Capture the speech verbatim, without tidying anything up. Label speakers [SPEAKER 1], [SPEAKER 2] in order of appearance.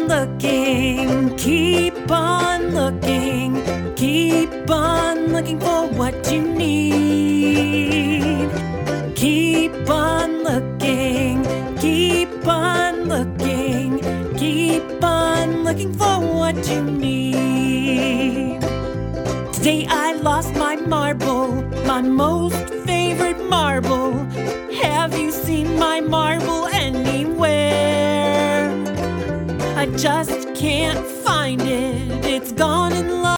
[SPEAKER 1] on looking, keep on looking, keep on looking for what you need. Keep on looking, keep on looking, keep on looking for what you need. Today I lost my marble, my most favorite marble. Have you seen my marble anywhere? I just can't find it, it's gone in love.